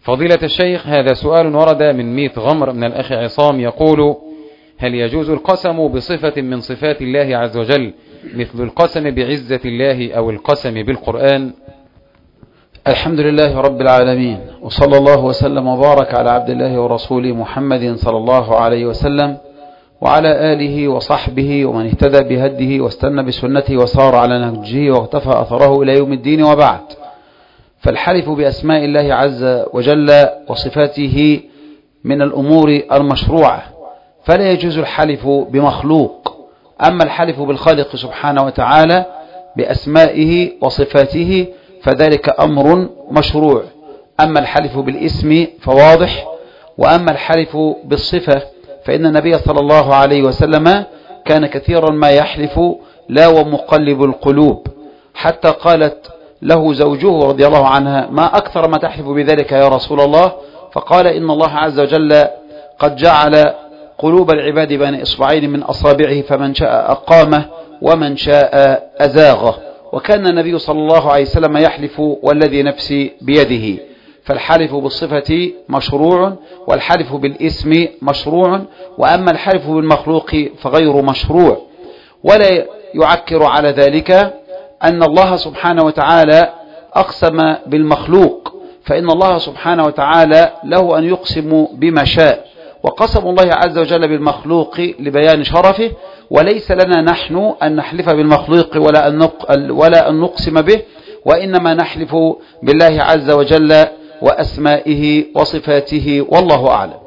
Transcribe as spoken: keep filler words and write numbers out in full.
فضيلة الشيخ، هذا سؤال ورد من ميت غمر من الأخ عصام يقول: هل يجوز القسم بصفة من صفات الله عز وجل مثل القسم بعزة الله أو القسم بالقرآن؟ الحمد لله رب العالمين، وصلى الله وسلم وبارك على عبد الله ورسوله محمد صلى الله عليه وسلم وعلى آله وصحبه ومن اهتدى بهديه واستنى بسنته وصار على نهجه واغتفى أثره إلى يوم الدين، وبعد. فالحلف بأسماء الله عز وجل وصفاته من الأمور المشروعة، فلا يجوز الحلف بمخلوق. أما الحلف بالخالق سبحانه وتعالى بأسمائه وصفاته فذلك أمر مشروع. أما الحلف بالاسم فواضح، وأما الحلف بالصفة فإن النبي صلى الله عليه وسلم كان كثيرا ما يحلف لا ومقلب القلوب، حتى قالت له زوجه رضي الله عنها: ما أكثر ما تحلف بذلك يا رسول الله؟ فقال: إن الله عز وجل قد جعل قلوب العباد بين إصبعين من أصابعه، فمن شاء أقامه ومن شاء أزاغه. وكان النبي صلى الله عليه وسلم يحلف والذي نفسي بيده. فالحلف بالصفة مشروع، والحلف بالاسم مشروع، وأما الحلف بالمخلوق فغير مشروع. ولا يعكر على ذلك أن الله سبحانه وتعالى أقسم بالمخلوق، فإن الله سبحانه وتعالى له أن يقسم بما شاء، وقسم الله عز وجل بالمخلوق لبيان شرفه، وليس لنا نحن أن نحلف بالمخلوق ولا أن ولا أن نقسم به، وإنما نحلف بالله عز وجل وأسمائه وصفاته، والله أعلم.